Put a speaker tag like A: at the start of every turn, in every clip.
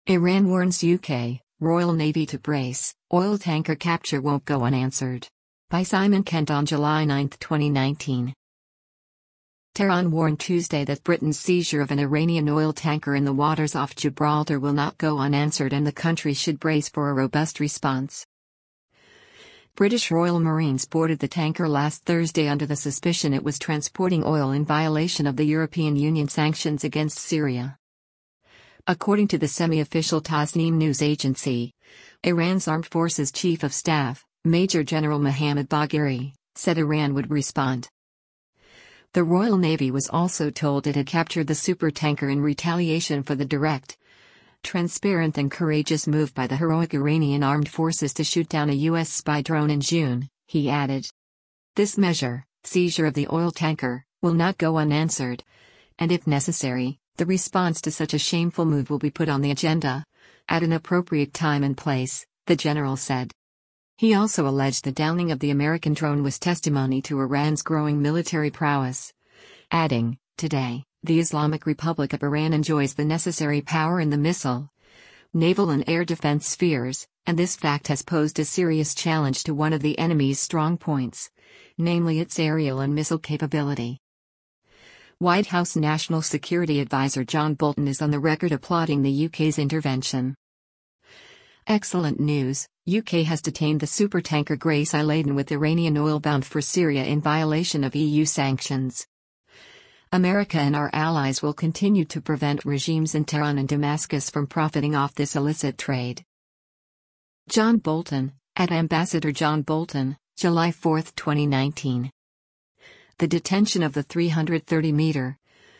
A: Iran warns UK, Royal Navy to brace, oil tanker capture won't go unanswered. By Simon Kent on July 9, 2019. Tehran warned Tuesday that Britain's seizure of an Iranian oil tanker in the waters off Gibraltar will not go unanswered and the country should brace for a robust response. British Royal Marines boarded the tanker last Thursday under the suspicion it was transporting oil in violation of the European Union sanctions against Syria. According to the semi-official Tasnim news agency, Iran's Armed Forces Chief of Staff, Major General Mohammad Bagheri, said Iran would respond. The Royal Navy was also told it had captured the supertanker in retaliation for the direct, transparent and courageous move by the heroic Iranian armed forces to shoot down a U.S. spy drone in June, he added. This measure, seizure of the oil tanker, will not go unanswered, and if necessary, the response to such a shameful move will be put on the agenda, at an appropriate time and place, the general said. He also alleged the downing of the American drone was testimony to Iran's growing military prowess, adding, today, the Islamic Republic of Iran enjoys the necessary power in the missile, naval and air defense spheres, and this fact has posed a serious challenge to one of the enemy's strong points, namely its aerial and missile capability. White House National Security Advisor John Bolton is on the record applauding the UK's intervention. Excellent news, UK has detained the supertanker Grace I laden with Iranian oil bound for Syria in violation of EU sanctions. America and our allies will continue to prevent regimes in Tehran and Damascus from profiting off this illicit trade. John Bolton, at Ambassador John Bolton, July 4, 2019. The detention of the 330-meter,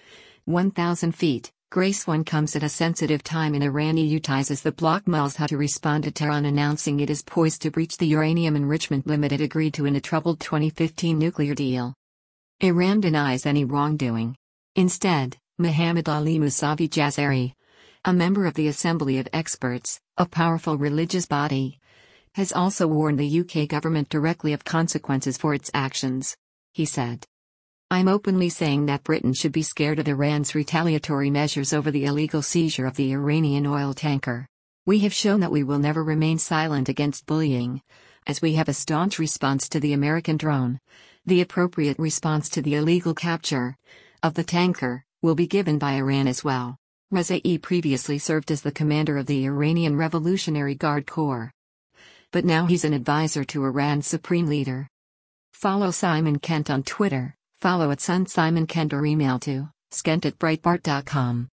A: 1,000 feet, Grace 1 comes at a sensitive time in Iran. EU ties as the bloc mulls how to respond to Tehran announcing it is poised to breach the uranium enrichment limit it agreed to in a troubled 2015 nuclear deal. Iran denies any wrongdoing. Instead, Mohammad Ali Mousavi Jazari, a member of the Assembly of Experts, a powerful religious body, has also warned the UK government directly of consequences for its actions. He said, I'm openly saying that Britain should be scared of Iran's retaliatory measures over the illegal seizure of the Iranian oil tanker. We have shown that we will never remain silent against bullying, as we have a staunch response to the American drone. The appropriate response to the illegal capture of the tanker will be given by Iran as well. Rezai previously served as the commander of the Iranian Revolutionary Guard Corps, but now he's an advisor to Iran's supreme leader. Follow Simon Kent on Twitter, follow @SunSimonKent or email to skent@breitbart.com.